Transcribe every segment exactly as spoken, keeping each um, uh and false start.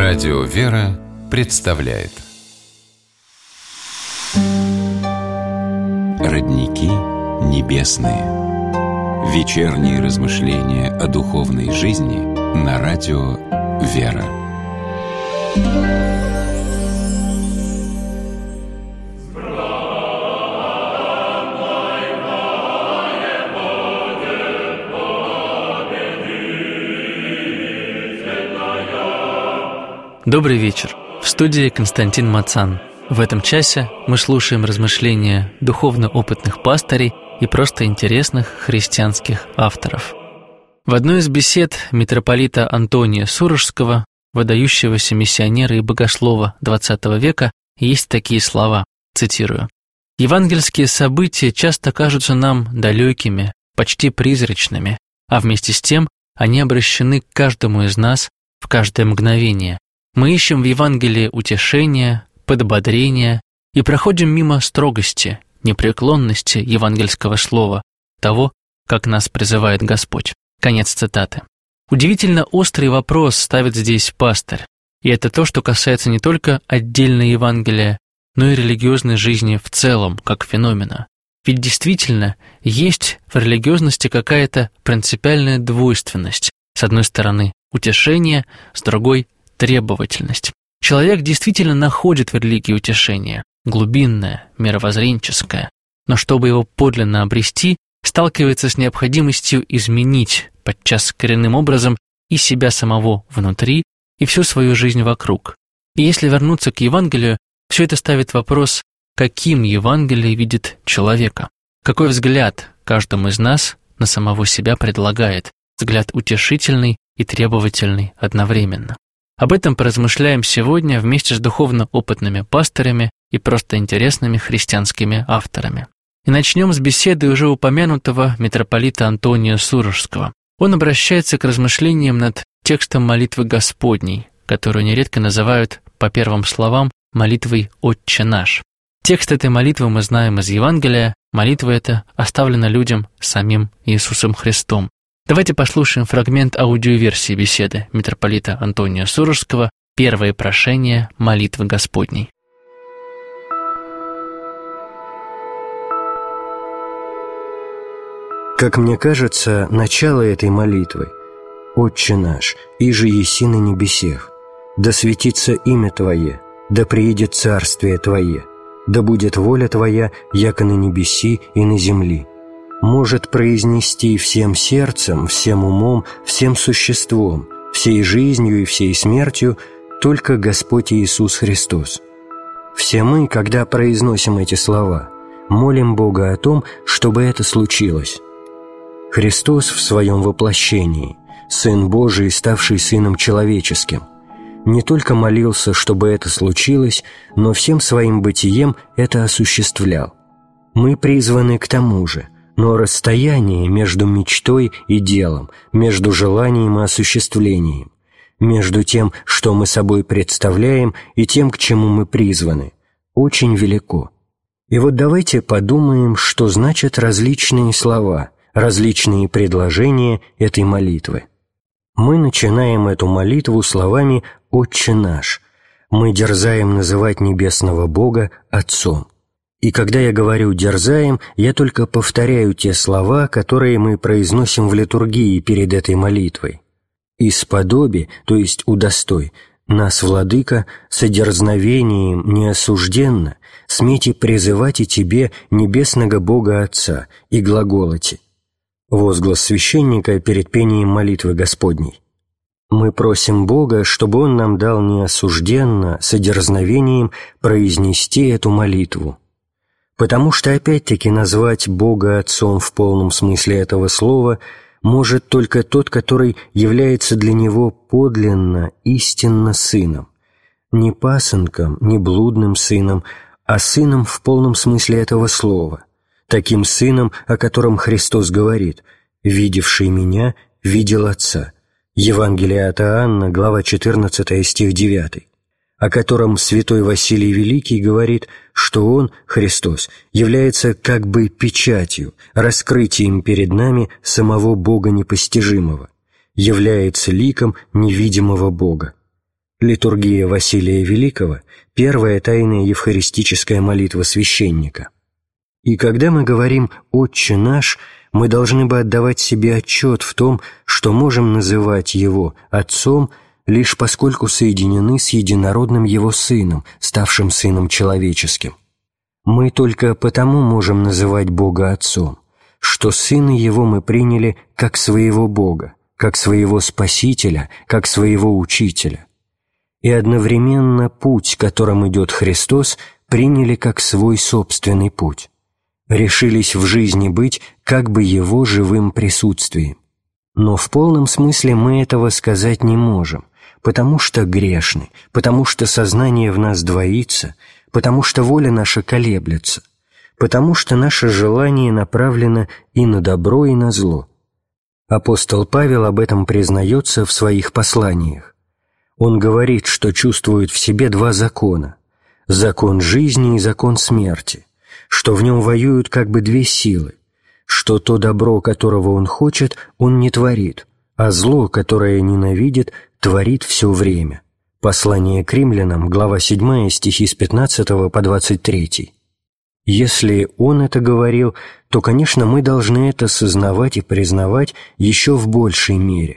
Радио «Вера» представляет Родники небесные. Вечерние размышления о духовной жизни на радио «Вера». Добрый вечер. В студии Константин Мацан. В этом часе мы слушаем размышления духовно опытных пастырей и просто интересных христианских авторов. В одной из бесед митрополита Антония Сурожского, выдающегося миссионера и богослова двадцатого века, есть такие слова, цитирую: «Евангельские события часто кажутся нам далекими, почти призрачными, а вместе с тем они обращены к каждому из нас в каждое мгновение. Мы ищем в Евангелии утешения, подбодрения и проходим мимо строгости, непреклонности евангельского слова, того, как нас призывает Господь». Конец цитаты. Удивительно острый вопрос ставит здесь пастырь, и это то, что касается не только отдельной Евангелия, но и религиозной жизни в целом, как феномена. Ведь действительно есть в религиозности какая-то принципиальная двойственность. С одной стороны утешение, с другой – требовательность. Человек действительно находит в религии утешение, глубинное, мировоззренческое, но чтобы его подлинно обрести, сталкивается с необходимостью изменить, подчас коренным образом, и себя самого внутри, и всю свою жизнь вокруг. И если вернуться к Евангелию, все это ставит вопрос, каким Евангелие видит человека, какой взгляд каждому из нас на самого себя предлагает, взгляд утешительный и требовательный одновременно. Об этом поразмышляем сегодня вместе с духовно опытными пастырями и просто интересными христианскими авторами. И начнем с беседы уже упомянутого митрополита Антония Сурожского. Он обращается к размышлениям над текстом молитвы Господней, которую нередко называют, по первым словам, молитвой «Отче наш». Текст этой молитвы мы знаем из Евангелия, молитва эта оставлена людям самим Иисусом Христом. Давайте послушаем фрагмент аудиоверсии беседы митрополита Антония Сурожского «Первое прошение молитвы Господней». Как мне кажется, начало этой молитвы: «Отче наш, иже еси на небесех, да светится имя Твое, да приедет царствие Твое, да будет воля Твоя, яко на небеси и на земли», может произнести всем сердцем, всем умом, всем существом, всей жизнью и всей смертью только Господь Иисус Христос. Все мы, когда произносим эти слова, молим Бога о том, чтобы это случилось. Христос в своем воплощении, Сын Божий, ставший Сыном Человеческим, не только молился, чтобы это случилось, но всем своим бытием это осуществлял. Мы призваны к тому же, но расстояние между мечтой и делом, между желанием и осуществлением, между тем, что мы собой представляем, и тем, к чему мы призваны, очень велико. И вот давайте подумаем, что значат различные слова, различные предложения этой молитвы. Мы начинаем эту молитву словами «Отче наш». Мы дерзаем называть небесного Бога Отцом. И когда я говорю «дерзаем», я только повторяю те слова, которые мы произносим в литургии перед этой молитвой. «Исподоби», то есть «удостой, нас, Владыка, содерзновением неосужденно смейте призывать и Тебе небесного Бога Отца и глаголоте». Возглас священника перед пением молитвы Господней. Мы просим Бога, чтобы Он нам дал неосужденно, содерзновением произнести эту молитву. Потому что, опять-таки, назвать Бога Отцом в полном смысле этого слова может только тот, который является для Него подлинно, истинно Сыном. Не пасынком, не блудным Сыном, а Сыном в полном смысле этого слова. Таким Сыном, о котором Христос говорит: «Видевший Меня, видел Отца». Евангелие от Иоанна, глава четырнадцатая, стих девятый. О котором святой Василий Великий говорит, что Он, Христос, является как бы печатью, раскрытием перед нами самого Бога непостижимого, является ликом невидимого Бога. Литургия Василия Великого – первая тайная евхаристическая молитва священника. И когда мы говорим «Отче наш», мы должны бы отдавать себе отчет в том, что можем называть Его Отцом лишь поскольку соединены с единородным Его Сыном, ставшим Сыном человеческим. Мы только потому можем называть Бога Отцом, что Сына Его мы приняли как своего Бога, как своего Спасителя, как своего Учителя. И одновременно путь, которым идет Христос, приняли как свой собственный путь. Решились в жизни быть как бы Его живым присутствием. Но в полном смысле мы этого сказать не можем, потому что грешны, потому что сознание в нас двоится, потому что воля наша колеблется, потому что наше желание направлено и на добро, и на зло. Апостол Павел об этом признается в своих посланиях. Он говорит, что чувствует в себе два закона – закон жизни и закон смерти, что в нем воюют как бы две силы, что то добро, которого он хочет, он не творит, а зло, которое ненавидит, творит все время. Послание к римлянам, глава седьмая, стихи с пятнадцатого по двадцать третий. Если он это говорил, то, конечно, мы должны это сознавать и признавать еще в большей мере.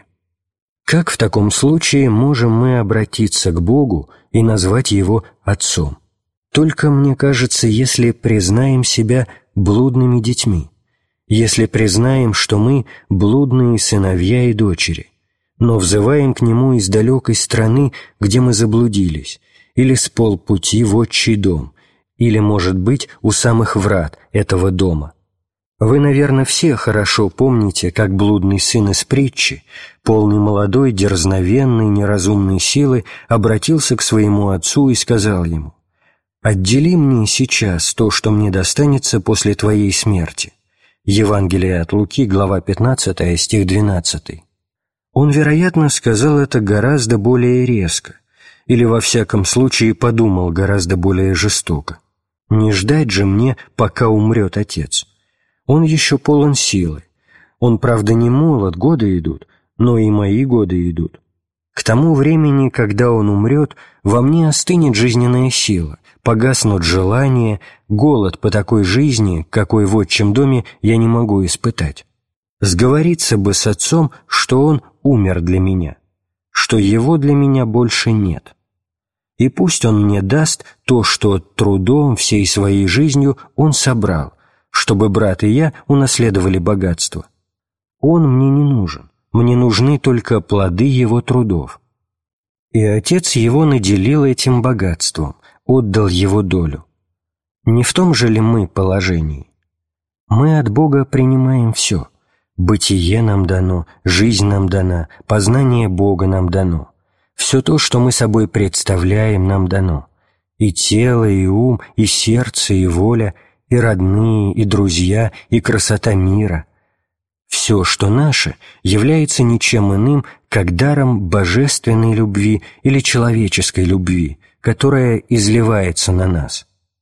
Как в таком случае можем мы обратиться к Богу и назвать Его Отцом? Только, мне кажется, если признаем себя блудными детьми, если признаем, что мы блудные сыновья и дочери, но взываем к Нему из далекой страны, где мы заблудились, или с полпути в отчий дом, или, может быть, у самых врат этого дома. Вы, наверное, все хорошо помните, как блудный сын из притчи, полный молодой, дерзновенной, неразумной силы, обратился к своему отцу и сказал ему: «Отдели мне сейчас то, что мне достанется после твоей смерти». Евангелие от Луки, глава пятнадцатая, стих двенадцатый. Он, вероятно, сказал это гораздо более резко, или, во всяком случае, подумал гораздо более жестоко. Не ждать же мне, пока умрет отец. Он еще полон силы. Он, правда, не молод, годы идут, но и мои годы идут. К тому времени, когда он умрет, во мне остынет жизненная сила, погаснут желания, голод по такой жизни, какой в отчим доме я не могу испытать. Сговориться бы с отцом, что он умер для меня, что его для меня больше нет. И пусть он мне даст то, что трудом всей своей жизнью он собрал, чтобы брат и я унаследовали богатство. Он мне не нужен, мне нужны только плоды его трудов. И отец его наделил этим богатством, отдал его долю. Не в том же ли мы положении? Мы от Бога принимаем все. Бытие нам дано, жизнь нам дана, познание Бога нам дано. Все то, что мы собой представляем, нам дано. И тело, и ум, и сердце, и воля, и родные, и друзья, и красота мира. Все, что наше, является ничем иным, как даром божественной любви или человеческой любви, которая изливается на нас.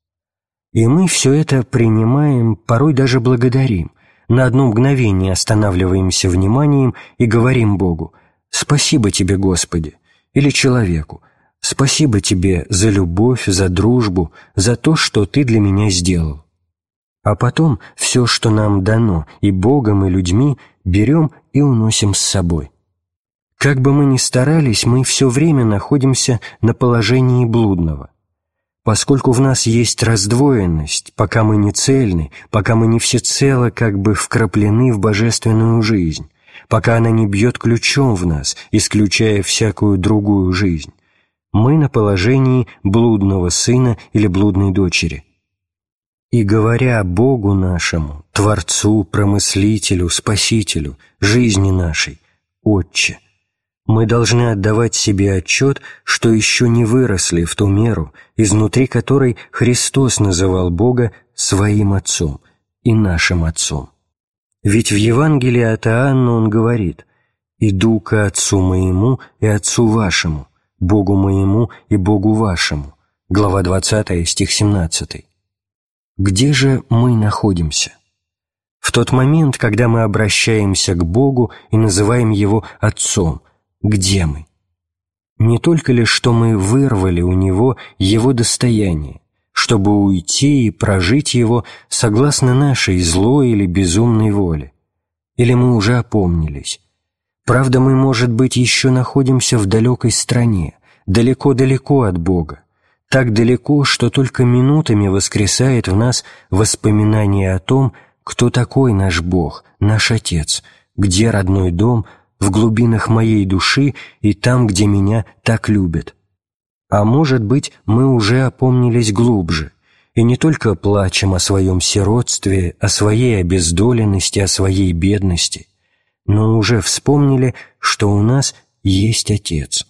И мы все это принимаем, порой даже благодарим, на одно мгновение останавливаемся вниманием и говорим Богу: «Спасибо Тебе, Господи», или человеку: «Спасибо Тебе за любовь, за дружбу, за то, что Ты для меня сделал». А потом все, что нам дано и Богом, и людьми, берем и уносим с собой. Как бы мы ни старались, мы все время находимся на положении блудного. Поскольку в нас есть раздвоенность, пока мы не цельны, пока мы не всецело как бы вкраплены в божественную жизнь, пока она не бьет ключом в нас, исключая всякую другую жизнь, мы на положении блудного сына или блудной дочери. И говоря Богу нашему, Творцу, Промыслителю, Спасителю, жизни нашей, Отче, мы должны отдавать себе отчет, что еще не выросли в ту меру, изнутри которой Христос называл Бога своим Отцом и нашим Отцом. Ведь в Евангелии от Иоанна он говорит: «Иду ко Отцу моему и Отцу вашему, Богу моему и Богу вашему». Глава двадцатая, стих семнадцатый. Где же мы находимся? В тот момент, когда мы обращаемся к Богу и называем Его Отцом, где мы? Не только ли, что мы вырвали у Него Его достояние, чтобы уйти и прожить его согласно нашей злой или безумной воле? Или мы уже опомнились? Правда, мы, может быть, еще находимся в далекой стране, далеко-далеко от Бога, так далеко, что только минутами воскресает в нас воспоминание о том, кто такой наш Бог, наш Отец, где родной дом, в глубинах моей души и там, где меня так любят. А может быть, мы уже опомнились глубже, и не только плачем о своем сиротстве, о своей обездоленности, о своей бедности, но уже вспомнили, что у нас есть Отец.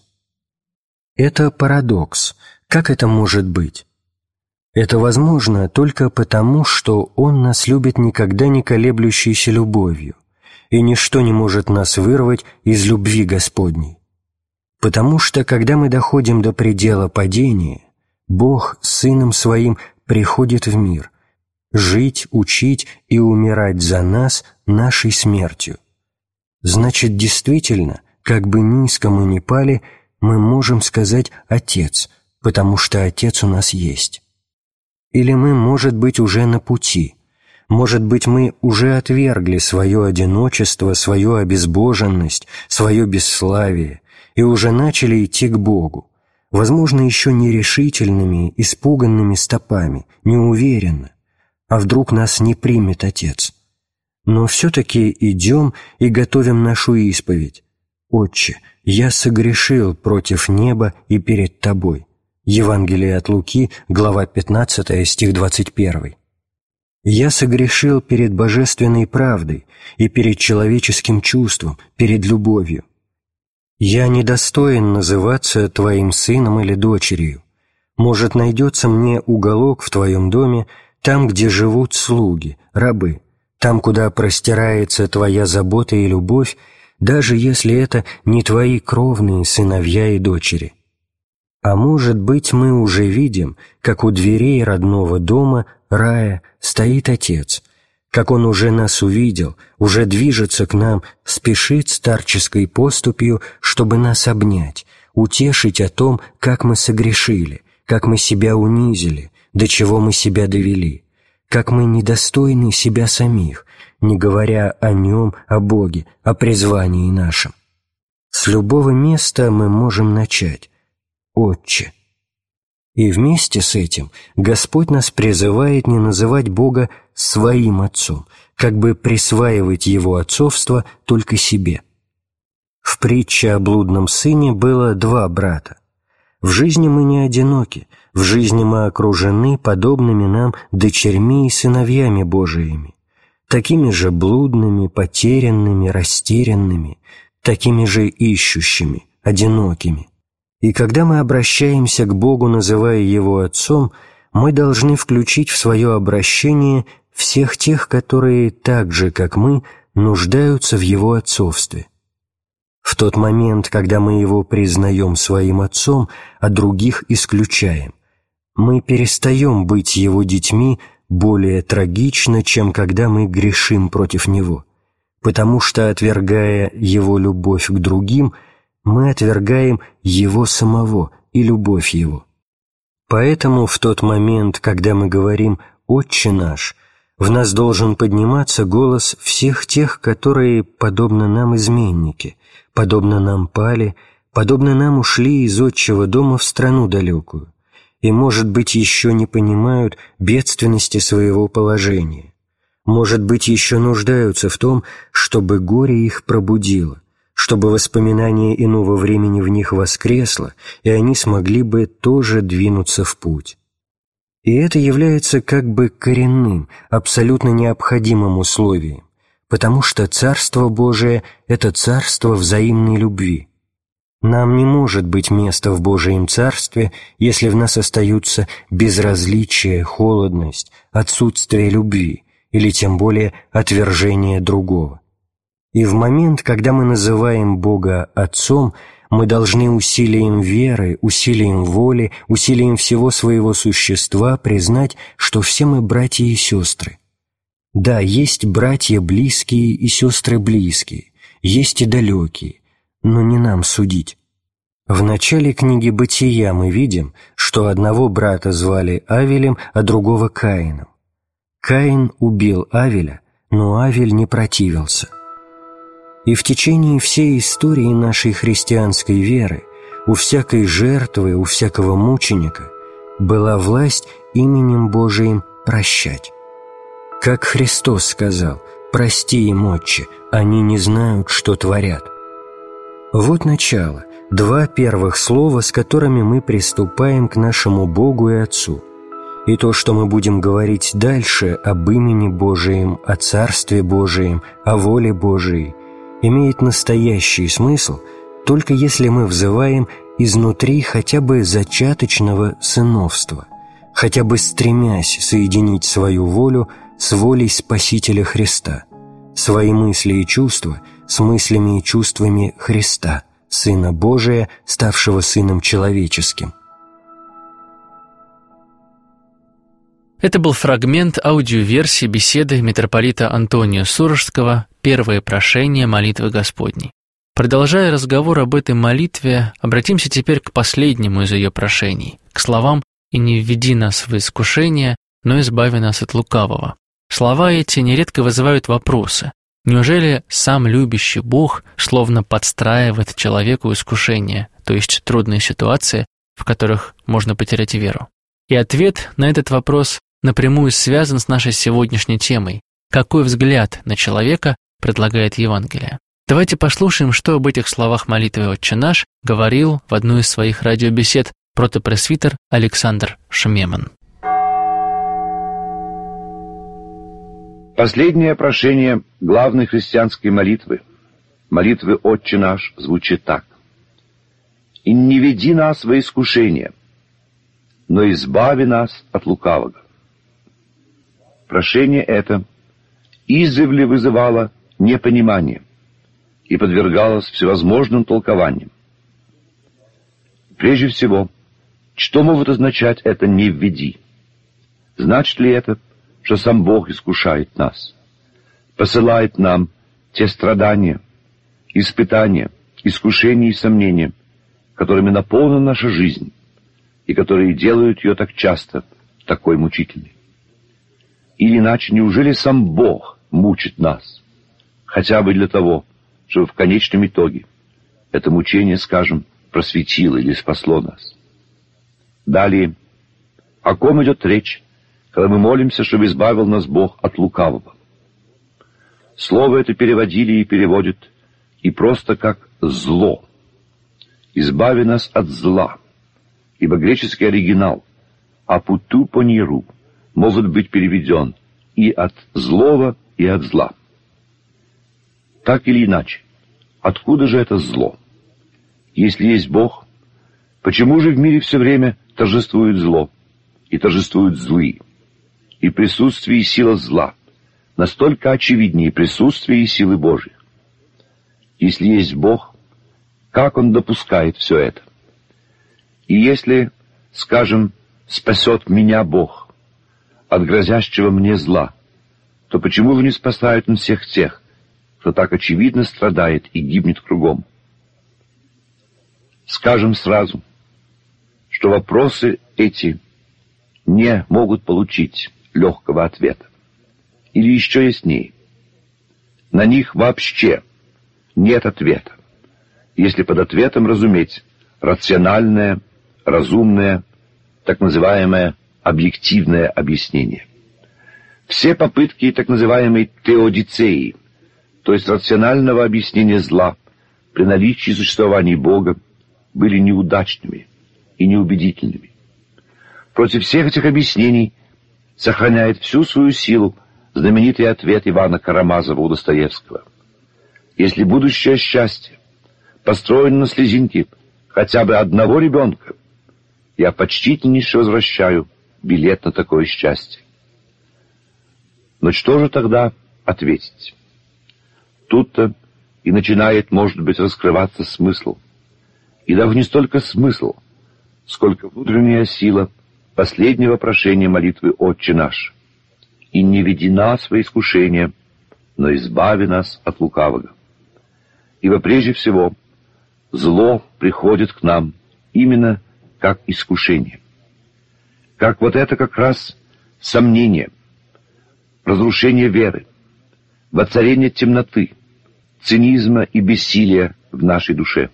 Это парадокс. Как это может быть? Это возможно только потому, что Он нас любит никогда не колеблющейся любовью, и ничто не может нас вырвать из любви Господней. Потому что, когда мы доходим до предела падения, Бог Сыном Своим приходит в мир, жить, учить и умирать за нас нашей смертью. Значит, действительно, как бы низко мы ни пали, мы можем сказать «Отец», потому что Отец у нас есть. Или мы, может быть, уже на пути, может быть, мы уже отвергли свое одиночество, свою обезбоженность, свое бесславие и уже начали идти к Богу, возможно, еще нерешительными, испуганными стопами, неуверенно, а вдруг нас не примет Отец. Но все-таки идем и готовим нашу исповедь. «Отче, я согрешил против неба и перед Тобой». Евангелие от Луки, глава пятнадцатая, стих двадцать первый. «Я согрешил перед божественной правдой и перед человеческим чувством, перед любовью. Я недостоин называться Твоим сыном или дочерью. Может, найдется мне уголок в Твоем доме, там, где живут слуги, рабы, там, куда простирается Твоя забота и любовь, даже если это не Твои кровные сыновья и дочери. А может быть, мы уже видим, как у дверей родного дома, рая, стоит Отец, как Он уже нас увидел, уже движется к нам, спешит старческой поступью, чтобы нас обнять, утешить о том, как мы согрешили, как мы себя унизили, до чего мы себя довели, как мы недостойны себя самих, не говоря о Нем, о Боге, о призвании нашем. С любого места мы можем начать. «Отче». И вместе с этим Господь нас призывает не называть Бога своим Отцом, как бы присваивать Его отцовство только себе. В притче о блудном сыне было два брата. В жизни мы не одиноки, в жизни мы окружены подобными нам дочерьми и сыновьями Божиими, такими же блудными, потерянными, растерянными, такими же ищущими, одинокими. И когда мы обращаемся к Богу, называя Его Отцом, мы должны включить в свое обращение всех тех, которые так же, как мы, нуждаются в Его отцовстве. В тот момент, когда мы Его признаем своим Отцом, а других исключаем, мы перестаем быть Его детьми более трагично, чем когда мы грешим против Него, потому что, отвергая Его любовь к другим, мы отвергаем Его самого и любовь Его. Поэтому в тот момент, когда мы говорим «Отче наш», в нас должен подниматься голос всех тех, которые, подобно нам, изменники, подобно нам пали, подобно нам ушли из отчего дома в страну далекую, и, может быть, еще не понимают бедственности своего положения, может быть, еще нуждаются в том, чтобы горе их пробудило, чтобы воспоминание иного времени в них воскресло, и они смогли бы тоже двинуться в путь. И это является как бы коренным, абсолютно необходимым условием, потому что Царство Божие – это царство взаимной любви. Нам не может быть места в Божьем Царстве, если в нас остаются безразличие, холодность, отсутствие любви или тем более отвержение другого. И в момент, когда мы называем Бога Отцом, мы должны усилием веры, усилием воли, усилием всего своего существа признать, что все мы братья и сестры. Да, есть братья близкие и сестры близкие, есть и далекие, но не нам судить. В начале книги «Бытия» мы видим, что одного брата звали Авелем, а другого Каином. Каин убил Авеля, но Авель не противился. И в течение всей истории нашей христианской веры у всякой жертвы, у всякого мученика была власть именем Божиим прощать. Как Христос сказал: «Прости им, Отче, они не знают, что творят». Вот начало, два первых слова, с которыми мы приступаем к нашему Богу и Отцу. И то, что мы будем говорить дальше об имени Божием, о Царстве Божием, о воле Божией, имеет настоящий смысл, только если мы взываем изнутри хотя бы зачаточного сыновства, хотя бы стремясь соединить свою волю с волей Спасителя Христа, свои мысли и чувства с мыслями и чувствами Христа, Сына Божия, ставшего Сыном Человеческим. Это был фрагмент аудиоверсии беседы митрополита Антония Сурожского «Первое прошение молитвы Господней». Продолжая разговор об этой молитве, обратимся теперь к последнему из ее прошений, к словам «И не введи нас в искушение, но избави нас от лукавого». Слова эти нередко вызывают вопросы. Неужели сам любящий Бог словно подстраивает человеку искушения, то есть трудные ситуации, в которых можно потерять веру? И ответ на этот вопрос напрямую связан с нашей сегодняшней темой. Какой взгляд на человека предлагает Евангелие? Давайте послушаем, что об этих словах молитвы «Отче наш» говорил в одной из своих радиобесед протопресвитер Александр Шмеман. Последнее прошение главной христианской молитвы, молитвы «Отче наш», звучит так: «И не веди нас во искушение, но избави нас от лукавого». Прошение это издревле вызывало непонимание и подвергалось всевозможным толкованиям. Прежде всего, что может означать это «не введи»? Значит ли это, что сам Бог искушает нас, посылает нам те страдания, испытания, искушения и сомнения, которыми наполнена наша жизнь, и которые делают ее так часто такой мучительной? Или иначе, неужели сам Бог мучит нас, хотя бы для того, чтобы в конечном итоге это мучение, скажем, просветило или спасло нас? Далее, о ком идет речь, когда мы молимся, чтобы избавил нас Бог от лукавого? Слово это переводили и переводят и просто как «зло». «Избави нас от зла», ибо греческий оригинал «апуту пониру» может быть переведен и от злого, и от зла. Так или иначе, откуда же это зло? Если есть Бог, почему же в мире все время торжествует зло и торжествуют злые? И присутствие и сила зла настолько очевиднее присутствия и силы Божьей. Если есть Бог, как Он допускает все это? И если, скажем, спасет меня Бог от грозящего мне зла, то почему же не спасает Он всех тех, кто так очевидно страдает и гибнет кругом? Скажем сразу, что вопросы эти не могут получить легкого ответа. Или еще яснее, на них вообще нет ответа, если под ответом разуметь рациональное, разумное, так называемое объективное объяснение. Все попытки так называемой теодицеи, то есть рационального объяснения зла при наличии существования Бога, были неудачными и неубедительными. Против всех этих объяснений сохраняет всю свою силу знаменитый ответ Ивана Карамазова у Достоевского: «Если будущее счастье построено на слезинке хотя бы одного ребенка, я почтительнейше возвращаю билет на такое счастье». Но что же тогда ответить? Тут-то и начинает, может быть, раскрываться смысл. И даже не столько смысл, сколько внутренняя сила последнего прошения молитвы «Отче наш». «И не веди нас во искушение, но избави нас от лукавого». Ибо прежде всего зло приходит к нам именно как искушение. Как вот это как раз сомнение, разрушение веры, воцарение темноты, цинизма и бессилия в нашей душе.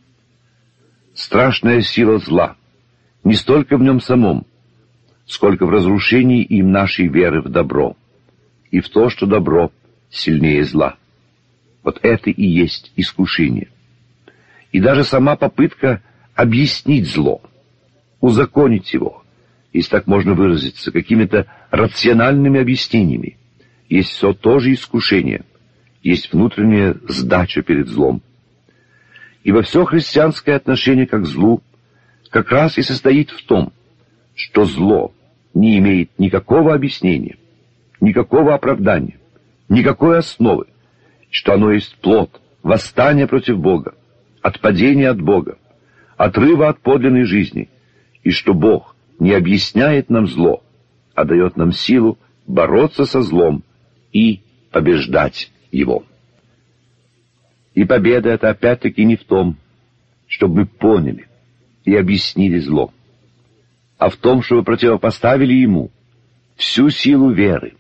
Страшная сила зла не столько в нем самом, сколько в разрушении им нашей веры в добро и в то, что добро сильнее зла. Вот это и есть искушение. И даже сама попытка объяснить зло, узаконить его, если так можно выразиться, какими-то рациональными объяснениями, есть все тоже искушение, есть внутренняя сдача перед злом. Ибо все христианское отношение к злу как раз и состоит в том, что зло не имеет никакого объяснения, никакого оправдания, никакой основы, что оно есть плод восстания против Бога, отпадения от Бога, отрыва от подлинной жизни, и что Бог не объясняет нам зло, а дает нам силу бороться со злом и побеждать его. И победа это опять-таки не в том, чтобы мы поняли и объяснили зло, а в том, чтобы противопоставили ему всю силу веры,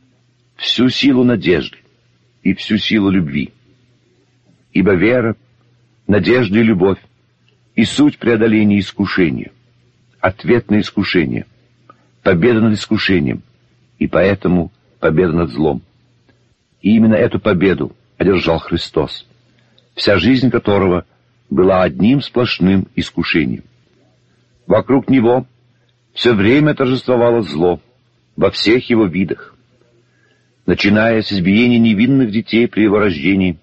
всю силу надежды и всю силу любви. Ибо вера, надежда и любовь и суть преодоления искушения, ответ на искушение, победа над искушением, и поэтому победа над злом. И именно эту победу одержал Христос, вся жизнь которого была одним сплошным искушением. Вокруг Него все время торжествовало зло во всех его видах, начиная с избиения невинных детей при его рождении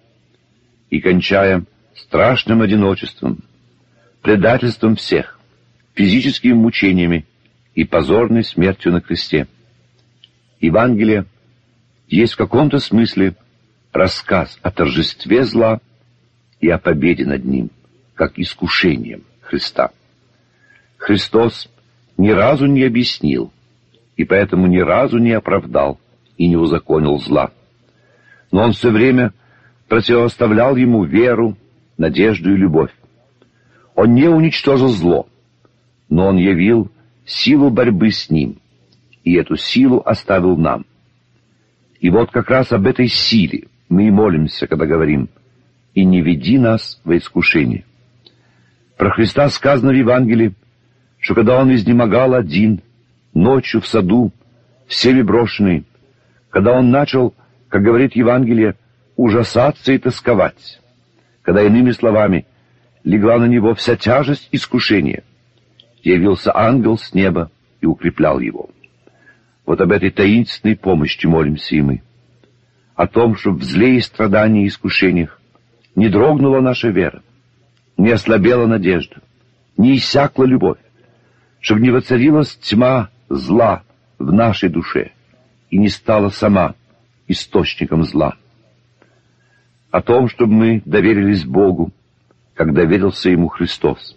и кончая страшным одиночеством, предательством всех, физическими мучениями и позорной смертью на кресте. Евангелие есть в каком-то смысле рассказ о торжестве зла и о победе над ним, как искушением Христа. Христос ни разу не объяснил, и поэтому ни разу не оправдал и не узаконил зла. Но Он все время противоставлял ему веру, надежду и любовь. Он не уничтожил зло, но Он явил силу борьбы с ним, и эту силу оставил нам. И вот как раз об этой силе мы и молимся, когда говорим: «И не веди нас во искушение». Про Христа сказано в Евангелии, что когда Он изнемогал один, ночью в саду, всеми брошенный, когда Он начал, как говорит Евангелие, ужасаться и тосковать, когда, иными словами, легла на Него вся тяжесть искушения, явился ангел с неба и укреплял Его. Вот об этой таинственной помощи молимся и мы. О том, чтобы в зле и страдании и искушениях не дрогнула наша вера, не ослабела надежда, не иссякла любовь, чтобы не воцарилась тьма зла в нашей душе и не стала сама источником зла. О том, чтобы мы доверились Богу, как доверился Ему Христос.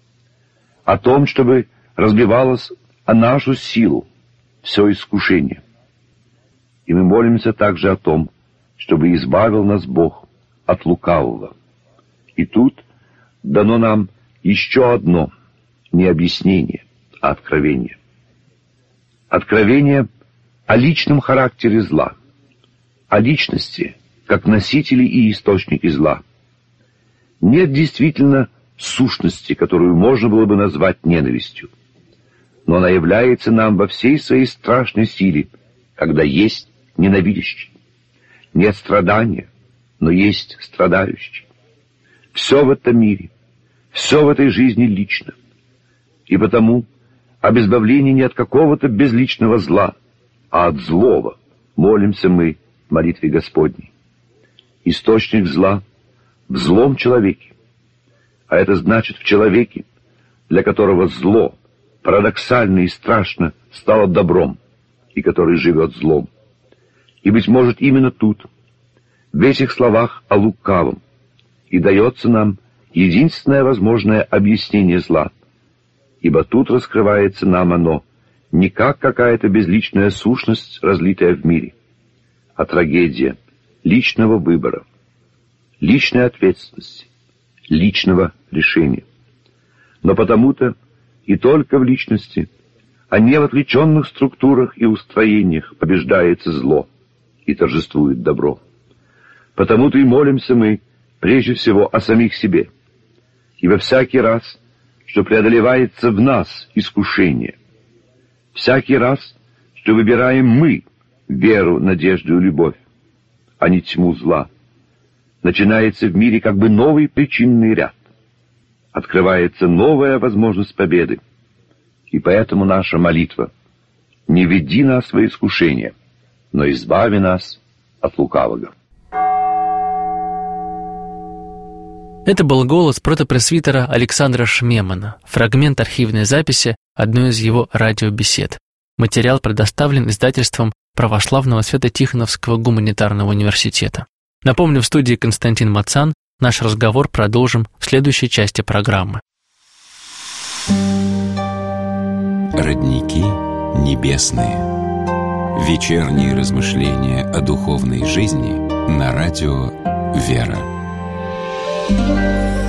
О том, чтобы разбивалось о нашу силу все искушение. И мы молимся также о том, чтобы избавил нас Бог от лукавого. И тут дано нам еще одно не объяснение, а откровение. Откровение о личном характере зла, о личности, как носители и источники зла. Нет действительно сущности, которую можно было бы назвать ненавистью, но она является нам во всей своей страшной силе, когда есть ненавидящий. Нет страдания, но есть страдающий. Все в этом мире, все в этой жизни лично. И потому об избавлении не от какого-то безличного зла, а от злого молимся мы в молитве Господней. Источник зла в злом человеке, а это значит в человеке, для которого зло парадоксально и страшно стало добром, и который живет злом. И, быть может, именно тут, в этих словах о лукавом, и дается нам единственное возможное объяснение зла, ибо тут раскрывается нам оно не как какая-то безличная сущность, разлитая в мире, а трагедия личного выбора, личной ответственности, личного решения. Но потому-то и только в личности, а не в отвлеченных структурах и устроениях побеждается зло и торжествует добро. Потому-то и молимся мы прежде всего о самих себе. И во всякий раз, что преодолевается в нас искушение, всякий раз, что выбираем мы веру, надежду и любовь, а не тьму зла, начинается в мире как бы новый причинный ряд. Открывается новая возможность победы. И поэтому наша молитва: не веди нас во искушение, но избави нас от лукавого. Это был голос протопресвитера Александра Шмемана, фрагмент архивной записи одной из его радиобесед. Материал предоставлен издательством Православного Свято-Тихоновского гуманитарного университета. Напомню, в студии Константин Мацан. Наш разговор продолжим в следующей части программы. Родники небесные. Вечерние размышления о духовной жизни на радио «Вера».